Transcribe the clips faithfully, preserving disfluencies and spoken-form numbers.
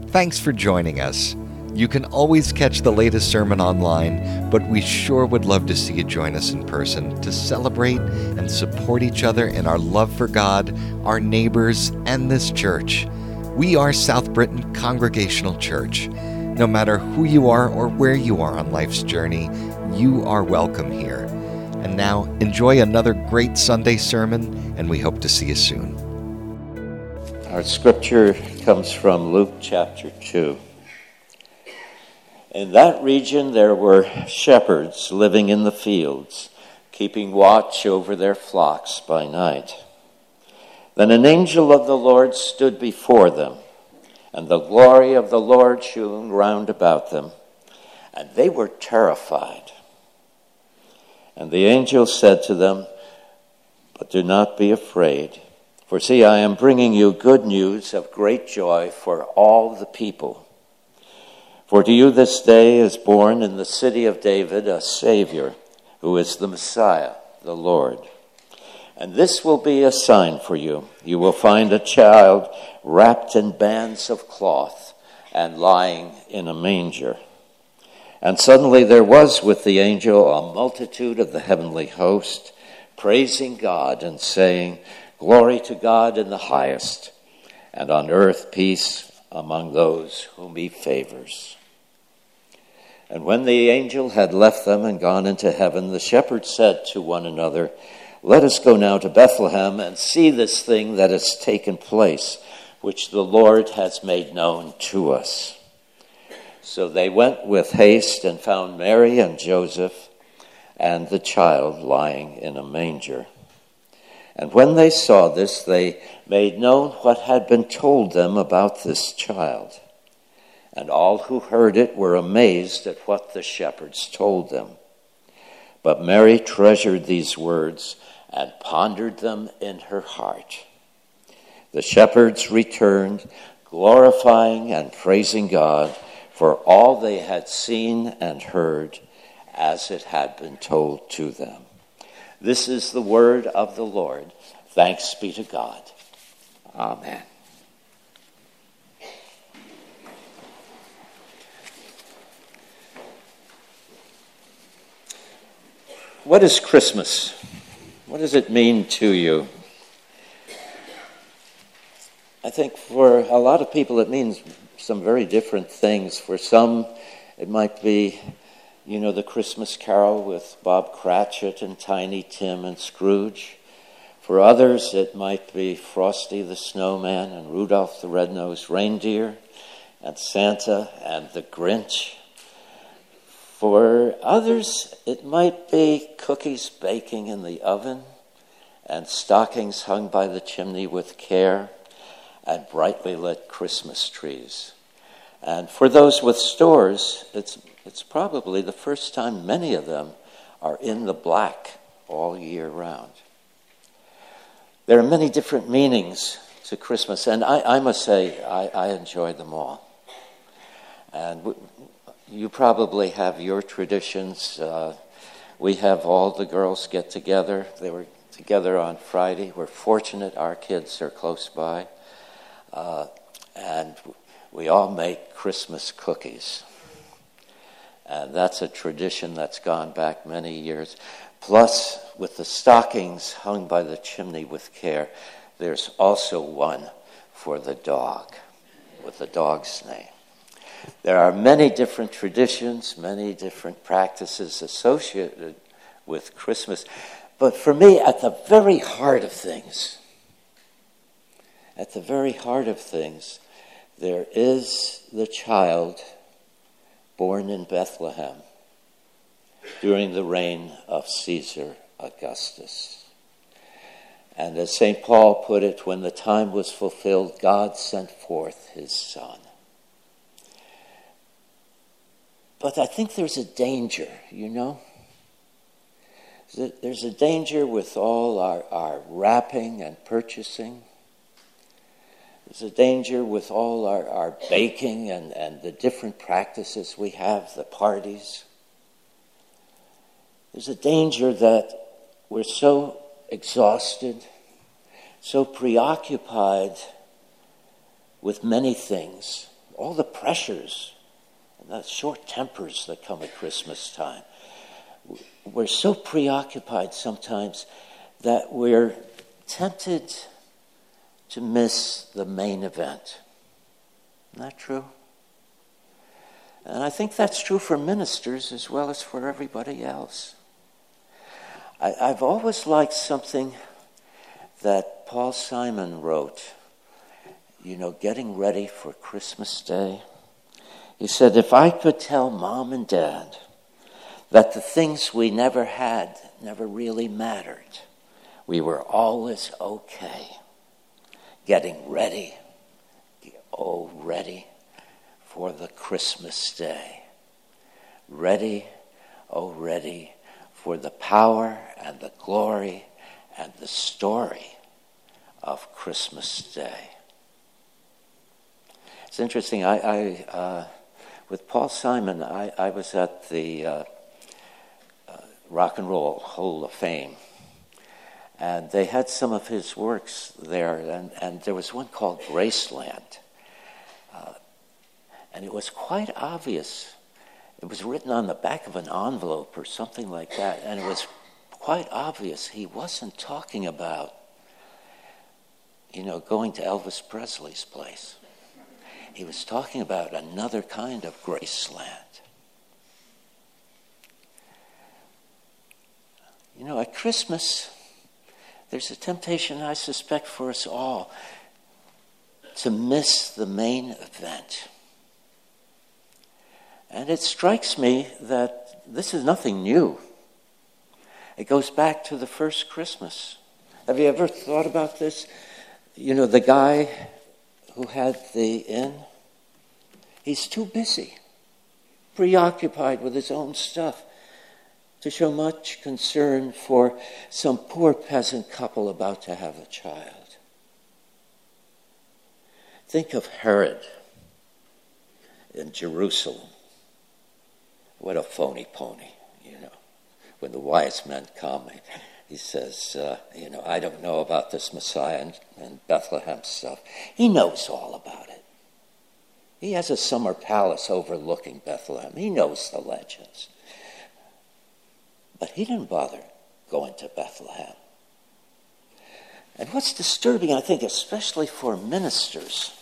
Thanks for joining us. You can always catch the latest sermon online, but we sure would love to see you join us in person to celebrate and support each other in our love for God, our neighbors, and this church. We are South Britain Congregational Church. No matter who you are or where you are on life's journey, you are welcome here. And now, enjoy another great Sunday sermon, and we hope to see you soon. Our scripture comes from Luke chapter two. In that region there were shepherds living in the fields, keeping watch over their flocks by night. Then an angel of the Lord stood before them, and the glory of the Lord shone round about them, and they were terrified. And the angel said to them, "But do not be afraid, for see, I am bringing you good news of great joy for all the people. For to you this day is born in the city of David a Savior, who is the Messiah, the Lord. And this will be a sign for you. You will find a child wrapped in bands of cloth and lying in a manger." And suddenly there was with the angel a multitude of the heavenly host, praising God and saying, "Glory to God in the highest, and on earth peace among those whom he favors." And when the angel had left them and gone into heaven, the shepherds said to one another, "Let us go now to Bethlehem and see this thing that has taken place, which the Lord has made known to us." So they went with haste and found Mary and Joseph and the child lying in a manger. And when they saw this, they made known what had been told them about this child. And all who heard it were amazed at what the shepherds told them. But Mary treasured these words and pondered them in her heart. The shepherds returned, glorifying and praising God for all they had seen and heard as it had been told to them. This is the word of the Lord. Thanks be to God. Amen. What is Christmas? What does it mean to you? I think for a lot of people it means some very different things. For some, it might be, you know, the Christmas Carol with Bob Cratchit and Tiny Tim and Scrooge. For others, it might be Frosty the Snowman and Rudolph the Red-Nosed Reindeer and Santa and the Grinch. For others, it might be cookies baking in the oven and stockings hung by the chimney with care and brightly lit Christmas trees. And for those with stores, it's it's probably the first time many of them are in the black all year round. There are many different meanings to Christmas, and I, I must say I, I enjoy them all. And we, you probably have your traditions. Uh, we have all the girls get together. They were together on Friday. We're fortunate our kids are close by. Uh, and we all make Christmas cookies. And that's a tradition that's gone back many years. Plus, with the stockings hung by the chimney with care, there's also one for the dog, with the dog's name. There are many different traditions, many different practices associated with Christmas. But for me, at the very heart of things, at the very heart of things, there is the child born in Bethlehem during the reign of Caesar Augustus. And as Saint Paul put it, when the time was fulfilled, God sent forth his son. But I think there's a danger, you know? There's a danger with all our, our wrapping and purchasing. There's a danger with all our, our baking and, and the different practices we have, the parties. There's a danger that we're so exhausted, so preoccupied with many things all the pressures, and the short tempers that come at Christmas time. We're so preoccupied sometimes that we're tempted to miss the main event. Isn't that true? And I think that's true for ministers as well as for everybody else. I, I've always liked something that Paul Simon wrote, you know, getting ready for Christmas Day. He said, if I could tell mom and dad that the things we never had never really mattered, we were always okay, getting ready, oh, ready for the Christmas day. Ready, oh, ready for the power and the glory and the story of Christmas Day. It's interesting, I, I uh, with Paul Simon, I, I was at the uh, uh, Rock and Roll Hall of Fame, and they had some of his works there, and, and there was one called Graceland. Uh, and it was quite obvious. It was written on the back of an envelope or something like that, and it was quite obvious he wasn't talking about, you know, going to Elvis Presley's place. He was talking about another kind of Graceland. You know, at Christmas, there's a temptation, I suspect, for us all to miss the main event. And it strikes me that this is nothing new. It goes back to the first Christmas. Have you ever thought about this? You know, the guy who had the inn, he's too busy, preoccupied with his own stuff, to show much concern for some poor peasant couple about to have a child. Think of Herod in Jerusalem. What a phony pony, you know. When the wise men come, he says, uh, you know, I don't know about this Messiah and, and Bethlehem stuff. He knows all about it. He has a summer palace overlooking Bethlehem. He knows the legends. But he didn't bother going to Bethlehem. And what's disturbing, I think, especially for ministers,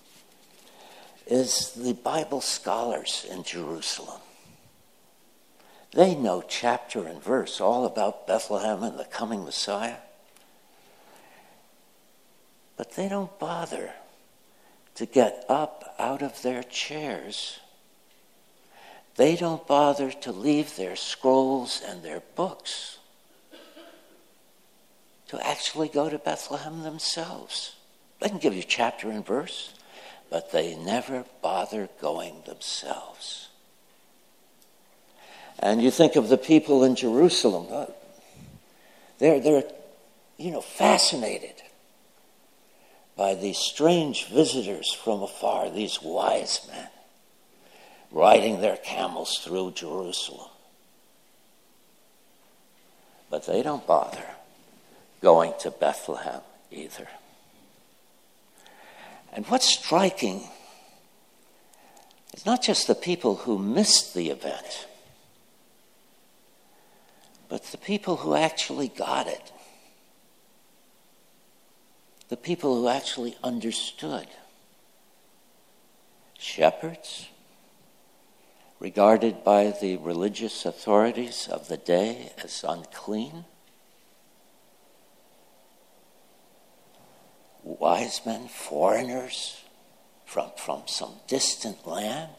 is the Bible scholars in Jerusalem. They know chapter and verse all about Bethlehem and the coming Messiah. But they don't bother to get up out of their chairs. They don't bother to leave their scrolls and their books to actually go to Bethlehem themselves. They can give you chapter and verse, but they never bother going themselves. And you think of the people in Jerusalem, uh, they're, they're, you know, fascinated by these strange visitors from afar, these wise men, riding their camels through Jerusalem. But they don't bother going to Bethlehem either. And what's striking is not just the people who missed the event, but the people who actually got it. The people who actually understood. Shepherds, regarded by the religious authorities of the day as unclean. Wise men, foreigners from, from some distant land.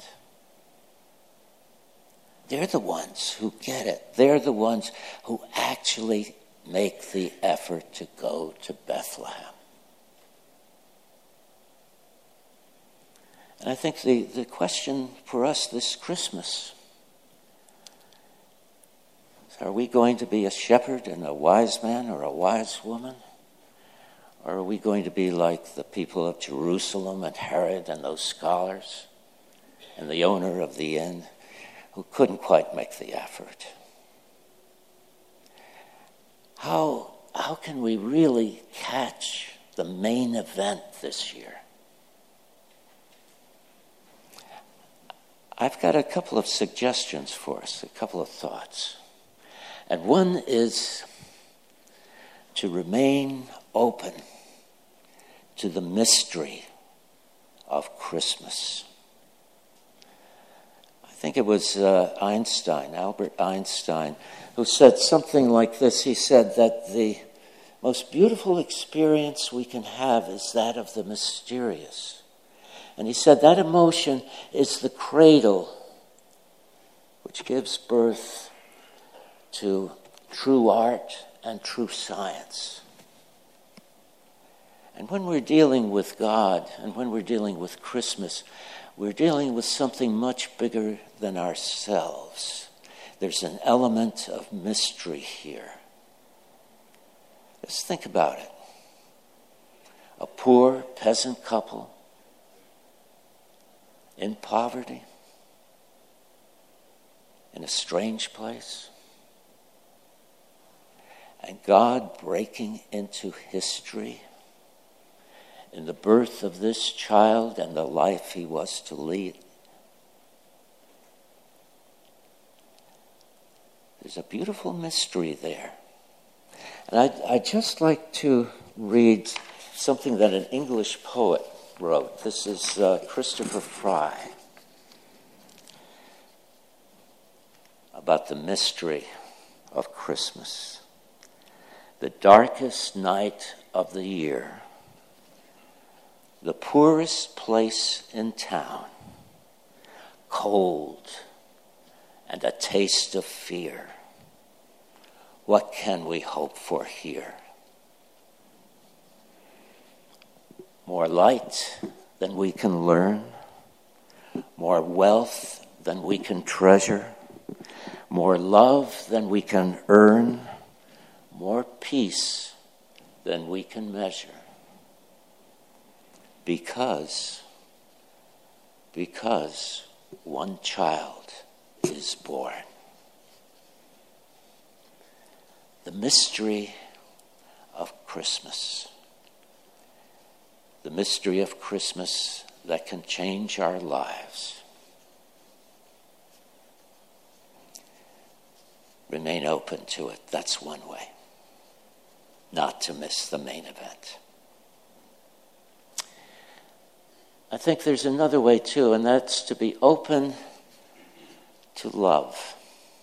They're the ones who get it. They're the ones who actually make the effort to go to Bethlehem. And I think the, the question for us this Christmas is, are we going to be a shepherd and a wise man or a wise woman? Or are we going to be like the people of Jerusalem and Herod and those scholars and the owner of the inn who couldn't quite make the effort? How, how can we really catch the main event this year? I've got a couple of suggestions for us, a couple of thoughts. And one is to remain open to the mystery of Christmas. I think it was uh, Einstein, Albert Einstein, who said something like this. He said that the most beautiful experience we can have is that of the mysterious. And he said that emotion is the cradle which gives birth to true art and true science. And when we're dealing with God and when we're dealing with Christmas, we're dealing with something much bigger than ourselves. There's an element of mystery here. Just think about it. A poor peasant couple in poverty, in a strange place, and God breaking into history in the birth of this child and the life he was to lead. There's a beautiful mystery there. And I'd, I'd just like to read something that an English poet wrote. This is uh, Christopher Fry, about the mystery of Christmas. The darkest night of the year, the poorest place in town, cold and a taste of fear. What can we hope for here? More light than we can learn, more wealth than we can treasure, more love than we can earn, more peace than we can measure. Because, because one child is born. The mystery of Christmas. The mystery of Christmas that can change our lives. Remain open to it. That's one way. Not to miss the main event. I think there's another way too, and that's to be open to love.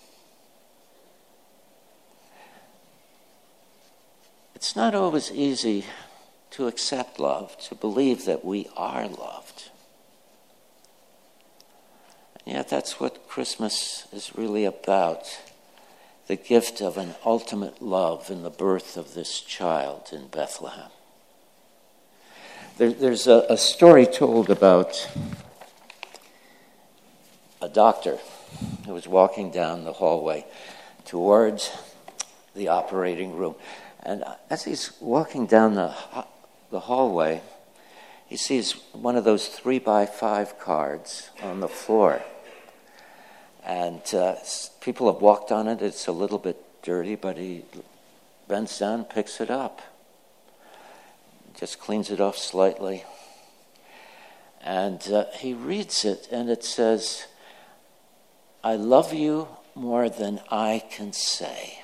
It's not always easy to accept love, to believe that we are loved. And yet that's what Christmas is really about. The gift of an ultimate love in the birth of this child in Bethlehem. There, there's a, a story told about a doctor who was walking down the hallway towards the operating room. And as he's walking down the, the hallway, he sees one of those three by five cards on the floor. And uh, people have walked on it. It's a little bit dirty, but he bends down, picks it up. Just cleans it off slightly. And uh, he reads it, and it says, "I love you more than I can say."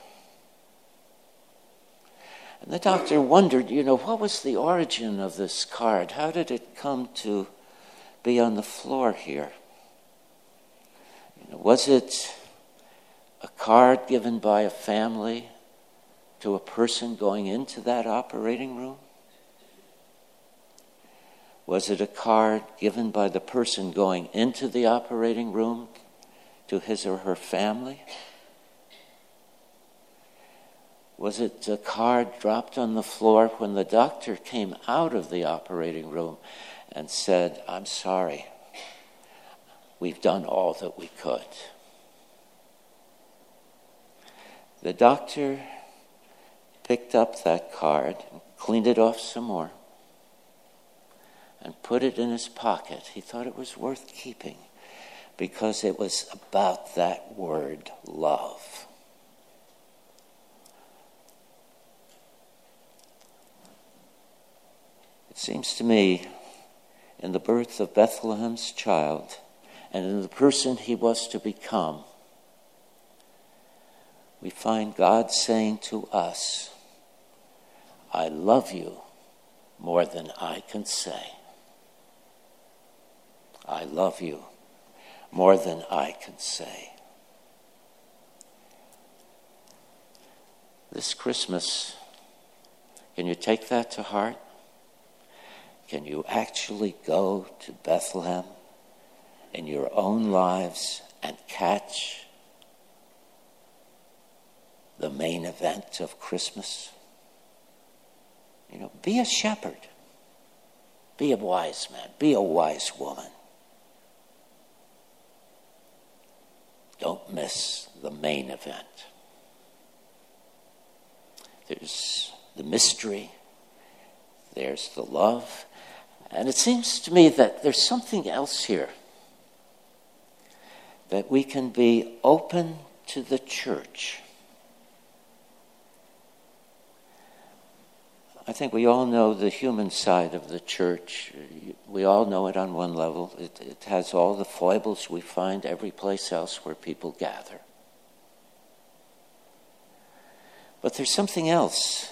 And the doctor wondered, you know, what was the origin of this card? How did it come to be on the floor here? You know, was it a card given by a family to a person going into that operating room? Was it a card given by the person going into the operating room to his or her family? Was it a card dropped on the floor when the doctor came out of the operating room and said, "I'm sorry, we've done all that we could"? The doctor picked up that card, cleaned it off some more, and put it in his pocket. He thought it was worth keeping because it was about that word, love. It seems to me, in the birth of Bethlehem's child and in the person he was to become, we find God saying to us, I love you more than I can say. I love you more than I can say. This Christmas, can you take that to heart? Can you actually go to Bethlehem in your own lives and catch the main event of Christmas? You know, be a shepherd. Be a wise man. Be a wise woman. Don't miss the main event. There's the mystery. There's the love. And it seems to me that there's something else here. That we can be open to the church. I think we all know the human side of the church. We all know it on one level. It, it has all the foibles we find every place else where people gather. But there's something else.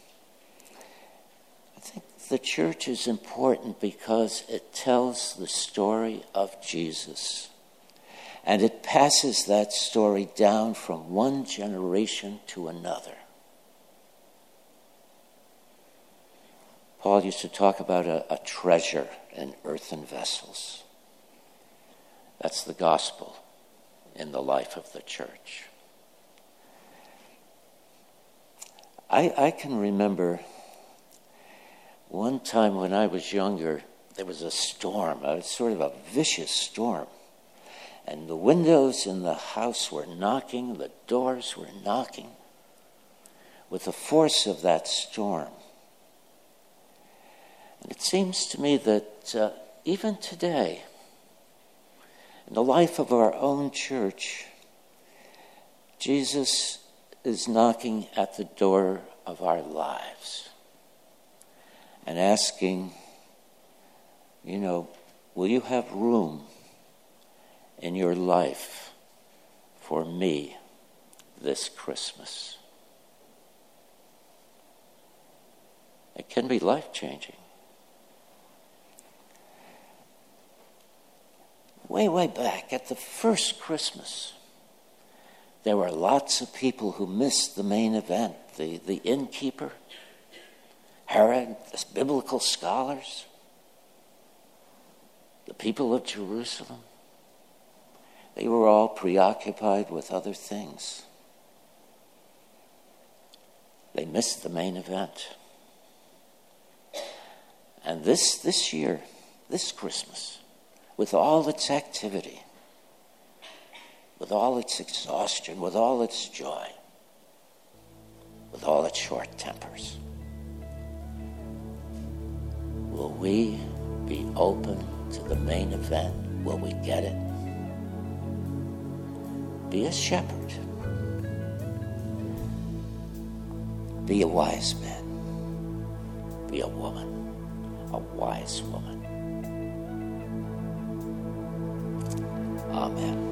I think the church is important because it tells the story of Jesus. And it passes that story down from one generation to another. Paul used to talk about a, a treasure in earthen vessels. That's the gospel in the life of the church. I, I can remember one time when I was younger, there was a storm, a sort of a vicious storm. And the windows in the house were knocking, the doors were knocking with the force of that storm. And it seems to me that uh, even today, in the life of our own church, Jesus is knocking at the door of our lives and asking, you know, will you have room in your life for me this Christmas? It can be life-changing. Way, way back at the first Christmas, there were lots of people who missed the main event. The, the innkeeper, Herod, the biblical scholars, the people of Jerusalem. They were all preoccupied with other things. They missed the main event. And this, this year, this Christmas, with all its activity, with all its exhaustion, with all its joy, with all its short tempers, will we be open to the main event? Will we get it? Be a shepherd. Be a wise man. Be a woman, a wise woman. Amen.